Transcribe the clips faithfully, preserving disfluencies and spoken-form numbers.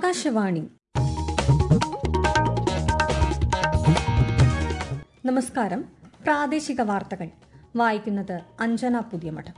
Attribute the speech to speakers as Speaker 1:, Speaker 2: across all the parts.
Speaker 1: ആകാശവാണി. നമസ്കാരം. പ്രാദേശിക വാർത്തകൾ വായിക്കുന്നത് അഞ്ജന പുതിയമഠം.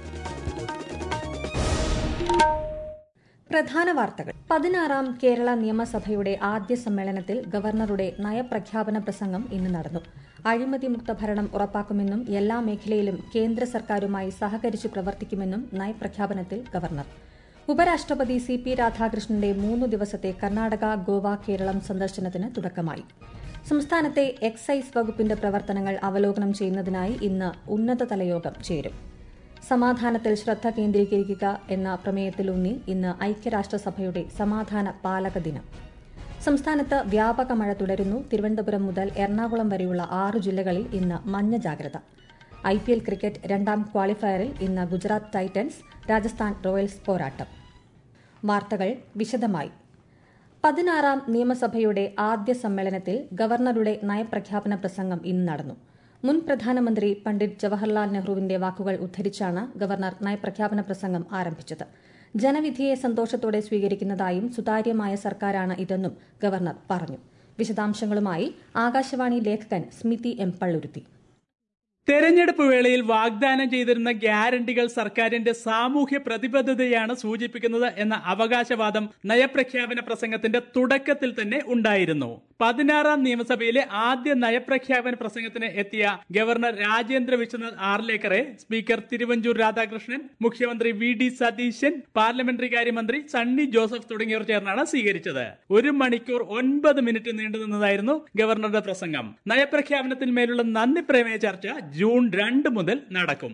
Speaker 1: പ്രധാന വാർത്തകൾ. പതിനാറാം കേരള നിയമസഭയുടെ ആദ്യ സമ്മേളനത്തിൽ ഗവർണറുടെ നയപ്രഖ്യാപന പ്രസംഗം ഇന്ന് നടന്നു. അഴിമതിമുക്ത ഭരണം ഉറപ്പാക്കുമെന്നും എല്ലാ മേഖലയിലും കേന്ദ്ര സർക്കാരുമായി സഹകരിച്ച് പ്രവർത്തിക്കുമെന്നും നയപ്രഖ്യാപനത്തിൽ ഗവർണർ. ഉപരാഷ്ട്രപതി സി പി രാധാകൃഷ്ണന്റെ മൂന്നു ദിവസത്തെ കർണാടക, ഗോവ, കേരളം സന്ദർശനത്തിന് തുടക്കമായി. സംസ്ഥാനത്തെ എക്സൈസ് വകുപ്പിന്റെ പ്രവർത്തനങ്ങൾ അവലോകനം ചെയ്യുന്നതിനായി ഇന്ന് ഉന്നതതല യോഗം ചേരും. സമാധാനത്തിൽ ശ്രദ്ധ കേന്ദ്രീകരിക്കുക എന്ന പ്രമേയത്തിലൂന്നി ഇന്ന് ഐക്യരാഷ്ട്രസഭയുടെ സമാധാന പാലക ദിനം. സംസ്ഥാനത്ത് വ്യാപക മഴ തുടരുന്നു. തിരുവനന്തപുരം മുതൽ എറണാകുളം വരെയുള്ള ആറ് ജില്ലകളിൽ ഇന്ന് മഞ്ഞ ജാഗ്രത. ഐ പി എൽ ക്രിക്കറ്റ് രണ്ടാം ക്വാളിഫയറിൽ ഇന്ന് ഗുജറാത്ത് ടൈറ്റൻസ് രാജസ്ഥാൻ റോയൽസ് പോരാട്ടം. വാർത്തകൾ വിശദമായി. പതിനാറാം നിയമസഭയുടെ ആദ്യ സമ്മേളനത്തിൽ ഗവർണറുടെ നയപ്രഖ്യാപന പ്രസംഗം ഇന്ന് നടന്നു. മുൻ പ്രധാനമന്ത്രി പണ്ഡിറ്റ് ജവഹർലാൽ നെഹ്റുവിന്റെ വാക്കുകൾ ഉദ്ധരിച്ചാണ് ഗവർണർ നയപ്രഖ്യാപന പ്രസംഗം ആരംഭിച്ചത്. ജനവിധിയെ സന്തോഷത്തോടെ സ്വീകരിക്കുന്നതായും സുതാര്യമായ സർക്കാരാണ് ഇതെന്നും ഗവർണർ പറഞ്ഞു. വിശദാംശങ്ങളുമായി ആകാശവാണി ലേഖകൻ സ്മിതി എം പള്ളുരുത്തി.
Speaker 2: തെരഞ്ഞെടുപ്പ് വേളയിൽ വാഗ്ദാനം ചെയ്തിരുന്ന ഗ്യാരണ്ടികൾ സർക്കാരിന്റെ സാമൂഹ്യ പ്രതിബദ്ധതയാണ് സൂചിപ്പിക്കുന്നത് എന്ന അവകാശവാദം നയപ്രഖ്യാപന പ്രസംഗത്തിന്റെ തുടക്കത്തിൽ തന്നെ ഉണ്ടായിരുന്നു. പതിനാറാം നിയമസഭയിലെ ആദ്യ നയപ്രഖ്യാപന പ്രസംഗത്തിന് എത്തിയ ഗവർണർ രാജേന്ദ്ര വിശ്വനാഥ് ആർലേക്കറെ സ്പീക്കർ തിരുവഞ്ചൂർ രാധാകൃഷ്ണൻ, മുഖ്യമന്ത്രി വി ഡി സതീശൻ, പാർലമെന്ററി കാര്യമന്ത്രി സണ്ണി ജോസഫ് തുടങ്ങിയവർ ചേർന്നാണ് സ്വീകരിച്ചത്. ഒരു മണിക്കൂർ ഒൻപത് മിനിറ്റ് നീണ്ടുനിന്നതായിരുന്നു ഗവർണറുടെ പ്രസംഗം. നയപ്രഖ്യാപനത്തിന്മേലുള്ള നന്ദി പ്രമേയ ചർച്ച ജൂൺ രണ്ട് മുതൽ നടക്കും.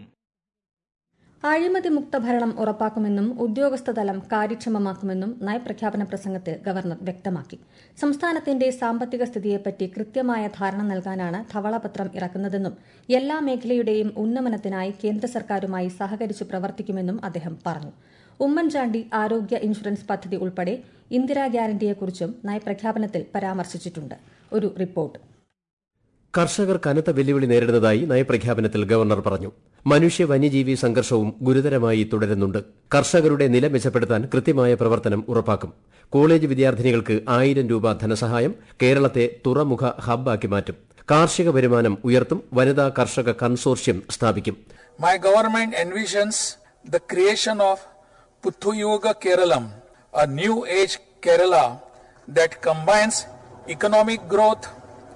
Speaker 1: അഴിമതിമുക്ത ഭരണം ഉറപ്പാക്കുമെന്നും ഉദ്യോഗസ്ഥതലം കാര്യക്ഷമമാക്കുമെന്നും നയപ്രഖ്യാപന പ്രസംഗത്തിൽ ഗവർണർ വ്യക്തമാക്കി. സംസ്ഥാനത്തിന്റെ സാമ്പത്തിക സ്ഥിതിയെപ്പറ്റി കൃത്യമായ ധാരണ നൽകാനാണ് ധവളപത്രം ഇറക്കുന്നതെന്നും എല്ലാ മേഖലയുടെയും ഉന്നമനത്തിനായി കേന്ദ്ര സർക്കാരുമായി സഹകരിച്ച് പ്രവർത്തിക്കുമെന്നും അദ്ദേഹം പറഞ്ഞു. ഉമ്മൻചാണ്ടി ആരോഗ്യ ഇൻഷുറൻസ് പദ്ധതി ഉൾപ്പെടെ ഇന്ദിരാ ഗ്യാരണ്ടിയെക്കുറിച്ചും നയപ്രഖ്യാപനത്തിൽ പരാമർശിച്ചിട്ടുണ്ട്. ഒരു റിപ്പോർട്ട്.
Speaker 3: കർഷകർ കനത്ത വെല്ലുവിളി നേരിടുന്നതായി നയപ്രഖ്യാപനത്തിൽ ഗവർണർ പറഞ്ഞു. മനുഷ്യ വന്യജീവി സംഘർഷവും ഗുരുതരമായി തുടരുന്നുണ്ട്. കർഷകരുടെ നില മെച്ചപ്പെടുത്താൻ കൃത്യമായ പ്രവർത്തനം ഉറപ്പാക്കും. കോളേജ് വിദ്യാർത്ഥിനികൾക്ക് ആയിരം രൂപ ധനസഹായം. കേരളത്തെ തുറമുഖ ഹബ്ബാക്കി മാറ്റും. കാർഷിക വരുമാനം ഉയർത്തും. വനിതാ കർഷക കൺസോർഷ്യം സ്ഥാപിക്കും.
Speaker 4: My government envisions the creation of Puthuyuga Keralam, a new age Kerala that combines economic growth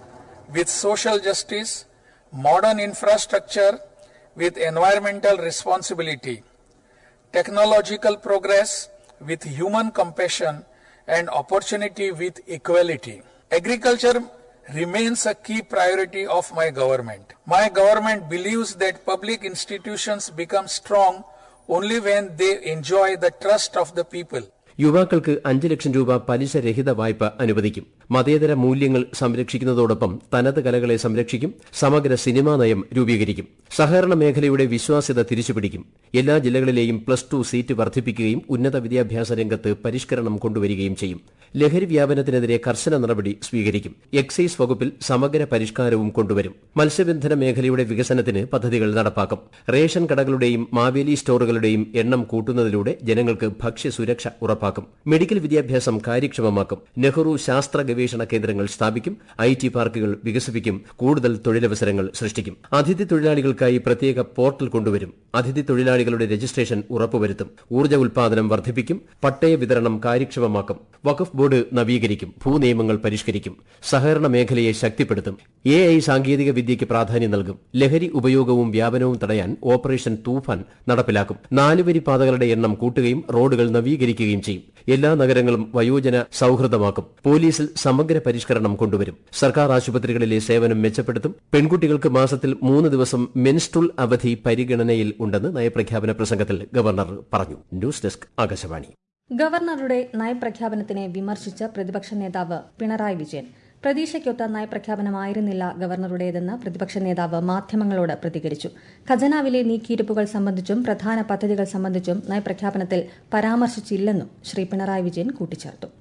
Speaker 4: with social justice, modern infrastructure with environmental responsibility, technological progress with human compassion, and opportunity with equality. Agriculture remains a key priority of my government. My government believes that public institutions become strong only when they enjoy the trust of the people.
Speaker 3: യുവാക്കൾക്ക് അഞ്ച് ലക്ഷം രൂപ പലിശരഹിത വായ്പ അനുവദിക്കും. മതേതര മൂല്യങ്ങൾ സംരക്ഷിക്കുന്നതോടൊപ്പം തനത് കലകളെ സംരക്ഷിക്കും. സമഗ്ര സിനിമാ നയം രൂപീകരിക്കും. സഹകരണ മേഖലയുടെ വിശ്വാസ്യത തിരിച്ചുപിടിക്കും. എല്ലാ ജില്ലകളിലെയും പ്ലസ് ടു സീറ്റ് വർദ്ധിപ്പിക്കുകയും ഉന്നത വിദ്യാഭ്യാസ രംഗത്ത് പരിഷ്കരണം കൊണ്ടുവരികയും ചെയ്യും. ലഹരി വ്യാപനത്തിനെതിരെ കർശന നടപടി സ്വീകരിക്കും. എക്സൈസ് വകുപ്പിൽ സമഗ്ര പരിഷ്കാരവും കൊണ്ടുവരും. മത്സ്യബന്ധന മേഖലയുടെ വികസനത്തിന് പദ്ധതികൾ നടപ്പാക്കും. റേഷൻ കടകളുടെയും മാവേലി സ്റ്റോറുകളുടെയും എണ്ണം കൂട്ടുന്നതിലൂടെ ജനങ്ങൾക്ക് ഭക്ഷ്യസുരക്ഷ ഉറപ്പാക്കും. മെഡിക്കൽ വിദ്യാഭ്യാസം കാര്യക്ഷമമാക്കും. നെഹ്റു ശാസ്ത്ര ഗവേഷണ കേന്ദ്രങ്ങൾ സ്ഥാപിക്കും. ഐ ടി പാർക്കുകൾ വികസിപ്പിക്കും. കൂടുതൽ തൊഴിലവസരങ്ങൾ സൃഷ്ടിക്കും. അതിഥി തൊഴിലാളികൾക്കായി പ്രത്യേക പോർട്ടൽ കൊണ്ടുവരും. അതിഥി തൊഴിലാളികളുടെ രജിസ്ട്രേഷൻ ഉറപ്പുവരുത്തും. ഊർജ്ജ ഉൽപാദനം വർദ്ധിപ്പിക്കും. പട്ടയ വിതരണം കാര്യക്ഷമമാക്കും. വഖഫ് ബോർഡ് നവീകരിക്കും. ഭൂനിയമങ്ങൾ പരിഷ്കരിക്കും. സഹകരണ മേഖലയെ ശക്തിപ്പെടുത്തും. എ ഐ സാങ്കേതിക വിദ്യയ്ക്ക് പ്രാധാന്യം നൽകും. ലഹരി ഉപയോഗവും വ്യാപനവും തടയാൻ ഓപ്പറേഷൻ തൂഫാൻ നടപ്പിലാക്കും. നാലുവരി പാതകളുടെ എണ്ണം കൂട്ടുകയും റോഡുകൾ നവീകരിക്കുകയും ചെയ്യും. എല്ലാ നഗരങ്ങളും വയോജന സൌഹൃദമാക്കും. പോലീസിൽ സമഗ്ര പരിഷ്കരണം കൊണ്ടുവരും. സർക്കാർ ആശുപത്രികളിലെ സേവനം മെച്ചപ്പെടുത്തും. പെൺകുട്ടികൾക്ക് മാസത്തിൽ മൂന്ന് ദിവസം മെൻസ്ട്രുൽ അവധി പരിഗണനയിൽ ഉണ്ടെന്ന് നയപ്രഖ്യാപന പ്രസംഗത്തിൽ ഗവർണർ പറഞ്ഞു. News desk Akashvani.
Speaker 1: ഗവർണറുടെ നയപ്രഖ്യാപനത്തിനെ വിമർശിച്ച പ്രതിപക്ഷ നേതാവ് പിണറായി വിജയൻ പ്രതീക്ഷയ്ക്കൊത്ത നയപ്രഖ്യാപനമായിരുന്നില്ല ഗവർണറുടേതെന്ന് പ്രതിപക്ഷ നേതാവ് മാധ്യമങ്ങളോട് പ്രതികരിച്ചു. ഖജനാവിലെ നീക്കിയിരുപ്പുകൾ സംബന്ധിച്ചും പ്രധാന പദ്ധതികൾ സംബന്ധിച്ചും നയപ്രഖ്യാപനത്തിൽ പരാമർശിച്ചില്ലെന്നും ശ്രീ പിണറായി വിജയൻ കൂട്ടിച്ചേർത്തു.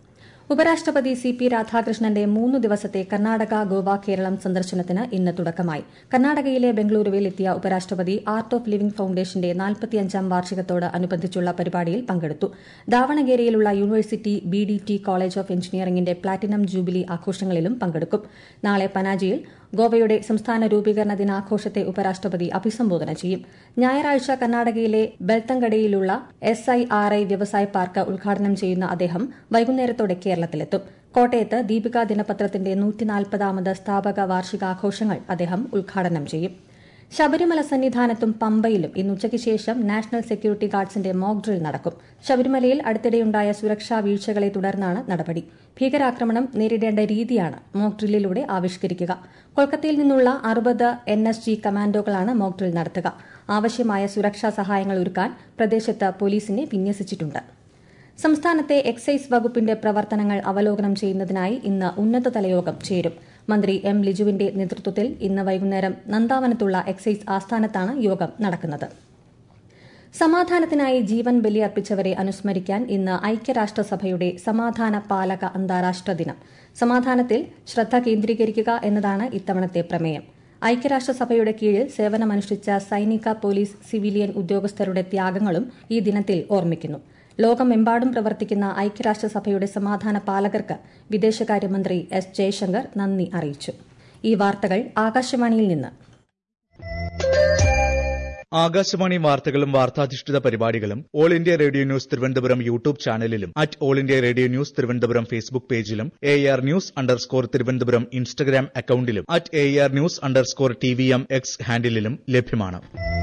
Speaker 1: ഉപരാഷ്ട്രപതി സി പി രാധാകൃഷ്ണന്റെ മൂന്ന് ദിവസത്തെ കർണാടക ഗോവ കേരളം സന്ദർശനത്തിന് ഇന്ന് തുടക്കമായി. കർണാടകയിലെ ബംഗളൂരുവിൽ എത്തിയ ഉപരാഷ്ട്രപതി ആർട്ട് ഓഫ് ലിവിംഗ് ഫൌണ്ടേഷന്റെ നാൽപ്പത്തിയഞ്ചാം വാർഷികത്തോട് അനുബന്ധിച്ചുള്ള പരിപാടിയിൽ പങ്കെടുത്തു. ദാവണഗേരയിലുള്ള university B D T college of എഞ്ചിനീയറിംഗിന്റെ പ്ലാറ്റിനം ജൂബിലി ആഘോഷങ്ങളിലും പങ്കെടുക്കും. നാളെ പനാജിയിൽ ഗോവയുടെ സംസ്ഥാന രൂപീകരണ ദിനാഘോഷത്തെ ഉപരാഷ്ട്രപതി അഭിസംബോധന ചെയ്യും. ഞായറാഴ്ച കർണാടകയിലെ ബെൽത്തങ്കടയിലുള്ള എസ് ഐ ആർ ഐ വ്യവസായ പാർക്ക് ഉദ്ഘാടനം ചെയ്യുന്ന അദ്ദേഹം വൈകുന്നേരത്തോടെ കേരളത്തിലെത്തും. കോട്ടയത്ത് ദീപിക ദിനപത്രത്തിന്റെ നൂറ്റിനാൽപ്പതാമത് സ്ഥാപക വാർഷികാഘോഷങ്ങൾ അദ്ദേഹം ഉദ്ഘാടനം ചെയ്യും. ശബരിമല സന്നിധാനത്തും പമ്പയിലും ഇന്ന് ഉച്ചയ്ക്ക് ശേഷം നാഷണൽ സെക്യൂരിറ്റി ഗാർഡ്സിന്റെ മോക്ക് ഡ്രിൽ നടക്കും. ശബരിമലയിൽ അടുത്തിടെയുണ്ടായ സുരക്ഷാ വീഴ്ചകളെ തുടർന്നാണ് നടപടി. ഭീകരാക്രമണം നേരിടേണ്ട രീതിയാണ് മോക്ക് ഡ്രില്ലിലൂടെ ആവിഷ്കരിക്കുക. കൊൽക്കത്തയിൽ നിന്നുള്ള അറുപത് എൻ എസ് ജി കമാൻഡോകളാണ് മോക്ക് ഡ്രിൽ നടത്തുക. ആവശ്യമായ സുരക്ഷാ സഹായങ്ങൾ ഒരുക്കാൻ പ്രദേശത്ത് പോലീസിനെ വിന്യസിച്ചിട്ടുണ്ട്. സംസ്ഥാനത്തെ എക്സൈസ് വകുപ്പിന്റെ പ്രവർത്തനങ്ങൾ അവലോകനം ചെയ്യുന്നതിനായി ഇന്ന് ഉന്നതതല യോഗം ചേരും. മന്ത്രി എം ലിജുവിന്റെ നേതൃത്വത്തിൽ ഇന്ന് വൈകുന്നേരം നന്ദാവനത്തുള്ള എക്സൈസ് ആസ്ഥാനത്താണ് യോഗം നടക്കുന്നത്. സമാധാനത്തിനായി ജീവൻ ബലിയർപ്പിച്ചവരെ അനുസ്മരിക്കാൻ ഇന്ന് ഐക്യരാഷ്ട്രസഭയുടെ സമാധാന പാലക അന്താരാഷ്ട്ര ദിനം. സമാധാനത്തിൽ ശ്രദ്ധ കേന്ദ്രീകരിക്കുക എന്നതാണ് ഇത്തവണത്തെ പ്രമേയം. ഐക്യരാഷ്ട്രസഭയുടെ കീഴിൽ സേവനമനുഷ്ഠിച്ച സൈനിക, പോലീസ്, സിവിലിയൻ ഉദ്യോഗസ്ഥരുടെ ത്യാഗങ്ങളും ഈ ദിനത്തിൽ ഓർമ്മിക്കുന്നു. ലോകമെമ്പാടും പ്രവർത്തിക്കുന്ന ഐക്യരാഷ്ട്രസഭയുടെ സമാധാന പാലകർക്ക് വിദേശകാര്യമന്ത്രി എസ് ജയശങ്കർ നന്ദി അറിയിച്ചു. ഈ വാർത്തകൾ ആകാശവാണിയിൽ നിന്ന്.
Speaker 5: ആകാശവാണി വാർത്തകളും വാർത്താധിഷ്ഠിത പരിപാടികളും all India radio news Thiruvananthapuram YouTube ചാനലിലും at all India radio news Thiruvananthapuram Facebook പേജിലും A R news underscore Thiruvananthapuram Instagram അക്കൌണ്ടിലും at A R news underscore T V M X ഹാൻഡിലും ലഭ്യമാണ്.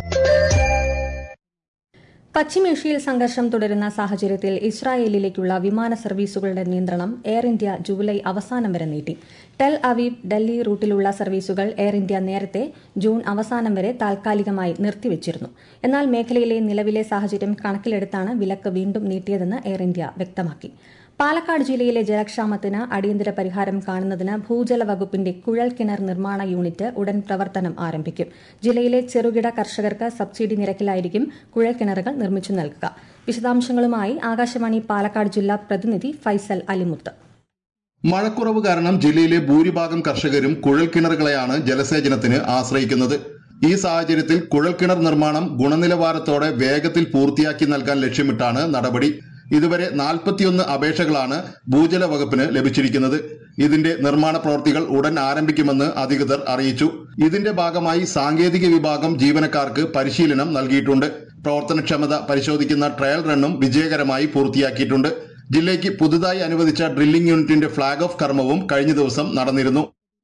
Speaker 1: പശ്ചിമേഷ്യയിൽ സംഘർഷം തുടരുന്ന സാഹചര്യത്തിൽ ഇസ്രായേലിലേക്കുള്ള വിമാന സർവീസുകളുടെ നിയന്ത്രണം എയർ ഇന്ത്യ ജൂലൈ അവസാനം വരെ നീട്ടി. ടെൽ അവീവ്, ഡൽഹി റൂട്ടിലുള്ള സർവീസുകൾ എയർ ഇന്ത്യ നേരത്തെ ജൂൺ അവസാനം വരെ താൽക്കാലികമായി നിർത്തിവച്ചിരുന്നു. എന്നാൽ മേഖലയിലെ നിലവിലെ സാഹചര്യം കണക്കിലെടുത്താണ് വിലക്ക് വീണ്ടും നീട്ടിയതെന്ന് എയർ ഇന്ത്യ വ്യക്തമാക്കി. പാലക്കാട് ജില്ലയിലെ ജലക്ഷാമത്തിന് അടിയന്തര പരിഹാരം കാണുന്നതിന് ഭൂജല വകുപ്പിന്റെ കുഴൽ കിണർ നിർമ്മാണ യൂണിറ്റ് ഉടൻ പ്രവർത്തനം ആരംഭിക്കും. ജില്ലയിലെ ചെറുകിട കർഷകർക്ക് സബ്സിഡി നിരക്കിലായിരിക്കും കുഴൽ കിണറുകൾ നിർമ്മിച്ചു നൽകുക. വിശദാംശങ്ങളുമായി ആകാശവാണി പാലക്കാട് ജില്ലാ പ്രതിനിധി ഫൈസൽ അലിമുത്ത്.
Speaker 6: മഴക്കുറവ് കാരണം ജില്ലയിലെ ഭൂരിഭാഗം കർഷകരും കുഴൽക്കിണറുകളെയാണ് ജലസേചനത്തിന് ആശ്രയിക്കുന്നത്. ഈ സാഹചര്യത്തിൽ കുഴൽക്കിണർ നിർമ്മാണം ഗുണനിലവാരത്തോടെ വേഗത്തിൽ പൂർത്തിയാക്കി നൽകാൻ ലക്ഷ്യമിട്ടാണ് നടപടി. ഇതുവരെ നാൽപ്പത്തിയൊന്ന് അപേക്ഷകളാണ് ഭൂജല വകുപ്പിന് ലഭിച്ചിരിക്കുന്നത്. ഇതിന്റെ നിർമ്മാണ പ്രവൃത്തികൾ ഉടൻ ആരംഭിക്കുമെന്ന് അധികൃതർ അറിയിച്ചു. ഇതിന്റെ ഭാഗമായി സാങ്കേതിക വിഭാഗം ജീവനക്കാർക്ക് പരിശീലനം നൽകിയിട്ടുണ്ട്. പ്രവർത്തനക്ഷമത പരിശോധിക്കുന്ന ട്രയൽ റണ്ണും വിജയകരമായി പൂർത്തിയാക്കിയിട്ടുണ്ട്. ജില്ലയ്ക്ക് പുതുതായി അനുവദിച്ച ഡ്രില്ലിംഗ് യൂണിറ്റിന്റെ ഫ്ളാഗ് ഓഫ് കർമ്മവും കഴിഞ്ഞ ദിവസം നടന്നിരുന്നു.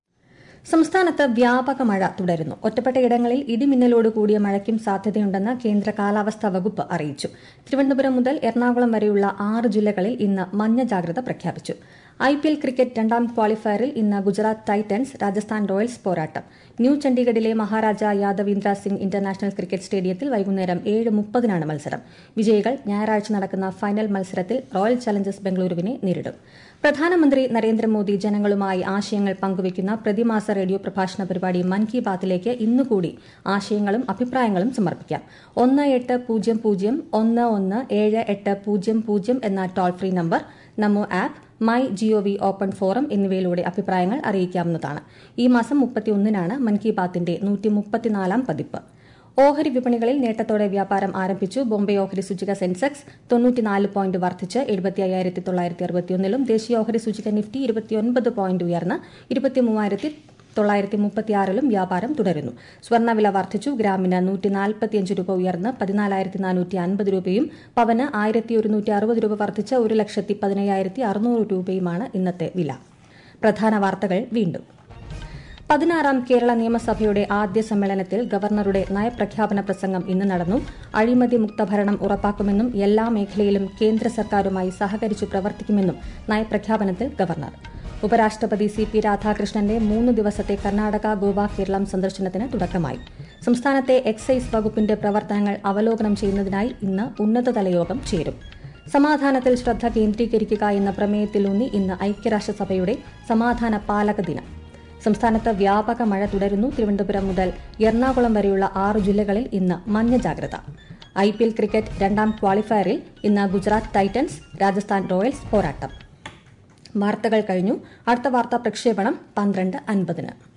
Speaker 1: സംസ്ഥാനത്ത് വ്യാപക മഴ തുടരുന്നു. ഒറ്റപ്പെട്ടയിടങ്ങളിൽ ഇടിമിന്നലോട് കൂടിയ മഴയ്ക്കും സാധ്യതയുണ്ടെന്ന് കേന്ദ്ര കാലാവസ്ഥാ വകുപ്പ് അറിയിച്ചു. തിരുവനന്തപുരം മുതൽ എറണാകുളം വരെയുള്ള ആറ് ജില്ലകളിൽ ഇന്ന് മഞ്ഞ ജാഗ്രത പ്രഖ്യാപിച്ചു. ഐ പി എൽ ക്രിക്കറ്റ് രണ്ടാം ക്വാളിഫയറിൽ ഇന്ന് ഗുജറാത്ത് ടൈറ്റൻസ് രാജസ്ഥാൻ റോയൽസ് പോരാട്ടം. ന്യൂ ചണ്ഡീഗഡിലെ മഹാരാജ യാദവീന്ദ്ര സിംഗ് ഇന്റർനാഷണൽ ക്രിക്കറ്റ് സ്റ്റേഡിയത്തിൽ വൈകുന്നേരം ഏഴ് മുപ്പതിനാണ് മത്സരം. വിജയികൾ ഞായറാഴ്ച നടക്കുന്ന ഫൈനൽ മത്സരത്തിൽ റോയൽ ചലഞ്ചേഴ്സ് ബംഗളൂരുവിനെ നേരിടും. പ്രധാനമന്ത്രി നരേന്ദ്രമോദി ജനങ്ങളുമായി ആശയങ്ങൾ പങ്കുവയ്ക്കുന്ന പ്രതിമാസ റേഡിയോ പ്രഭാഷണ പരിപാടി മൻ കി ബാത്തിലേക്ക് ഇന്നുകൂടി ആശയങ്ങളും അഭിപ്രായങ്ങളും സമർപ്പിക്കാം. ഒന്ന് എട്ട് പൂജ്യം പൂജ്യം ഒന്ന് ഒന്ന് ഏഴ് എട്ട് പൂജ്യം പൂജ്യം എന്ന toll free number, Namo app, my G O V open forum എന്നിവയിലൂടെ അഭിപ്രായങ്ങൾ അറിയിക്കാവുന്നതാണ്. ഈ മാസം മുപ്പത്തിയൊന്നിനാണ് മൻ കി ബാത്തിന്റെ നൂറ്റി മുപ്പത്തിനാലാം പതിപ്പ്. ഓഹരി വിപണികളിൽ നേട്ടത്തോടെ വ്യാപാരം ആരംഭിച്ചു. ബോംബെ ഓഹരി സൂചിക സെൻസെക്സ് തൊണ്ണൂറ്റിനാല് പോയിന്റ് വർദ്ധിച്ച് എഴുപത്തി അയ്യായിരത്തി തൊള്ളായിരത്തി അറുപത്തിയൊന്നിലും ദേശീയ ഓഹരി സൂചിക നിഫ്റ്റി ഇരുപത്തിയൊൻപത് പോയിന്റ് ഉയർന്ന് ഇരുപത്തി മൂവായിരത്തി തൊള്ളായിരത്തി മുപ്പത്തിയാറിലും വ്യാപാരം തുടരുന്നു. സ്വർണ്ണവില വർദ്ധിച്ചു. ഗ്രാമിന് നൂറ്റി നാൽപ്പത്തിയഞ്ച് രൂപ ഉയർന്ന് പതിനാലായിരത്തി നാനൂറ്റി അൻപത് രൂപയും പവന് ആയിരത്തി ഒരുന്നൂറ്റി അറുപത് രൂപ വർദ്ധിച്ച് ഒരു ലക്ഷത്തി പതിനയ്യായിരത്തി അറുന്നൂറ് രൂപയുമാണ് ഇന്നത്തെ വില. പ്രധാന വാർത്തകൾ വീണ്ടും. പതിനാറാം കേരള നിയമസഭയുടെ ആദ്യ സമ്മേളനത്തിൽ ഗവർണറുടെ നയപ്രഖ്യാപന പ്രസംഗം ഇന്ന് നടന്നു. അഴിമതി മുക്ത ഭരണം ഉറപ്പാക്കുമെന്നും എല്ലാ മേഖലയിലും കേന്ദ്ര സർക്കാരുമായി സഹകരിച്ചു പ്രവർത്തിക്കുമെന്നും നയപ്രഖ്യാപനത്തിൽ ഗവർണർ. ഉപരാഷ്ട്രപതി സി പി രാധാകൃഷ്ണന്റെ മൂന്ന് ദിവസത്തെ കർണാടക ഗോവ കേരളം സന്ദർശനത്തിന് തുടക്കമായി. സംസ്ഥാനത്തെ എക്സൈസ് വകുപ്പിന്റെ പ്രവർത്തനങ്ങൾ അവലോകനം ചെയ്യുന്നതിനായി ഇന്ന് ഉന്നതതല യോഗം ചേരും. സമാധാനത്തിൽ ശ്രദ്ധ കേന്ദ്രീകരിക്കുക എന്ന പ്രമേയത്തിലൂന്നി ഇന്ന് ഐക്യരാഷ്ട്രസഭയുടെ സമാധാന പാലക ദിനം. സംസ്ഥാനത്ത് വ്യാപക മഴ തുടരുന്നു. തിരുവനന്തപുരം മുതൽ എറണാകുളം വരെയുള്ള ആറ് ജില്ലകളിൽ ഇന്ന് മഞ്ഞ ജാഗ്രത. ഐ പി എൽ ക്രിക്കറ്റ് രണ്ടാം ക്വാളിഫയറിൽ ഇന്ന് ഗുജറാത്ത് ടൈറ്റൻസ് രാജസ്ഥാൻ റോയൽസ് പോരാട്ടം. വാർത്തകൾ കഴിഞ്ഞു. അടുത്ത വാർത്താ പ്രക്ഷേപണം പന്ത്രണ്ട് അൻപതിന്.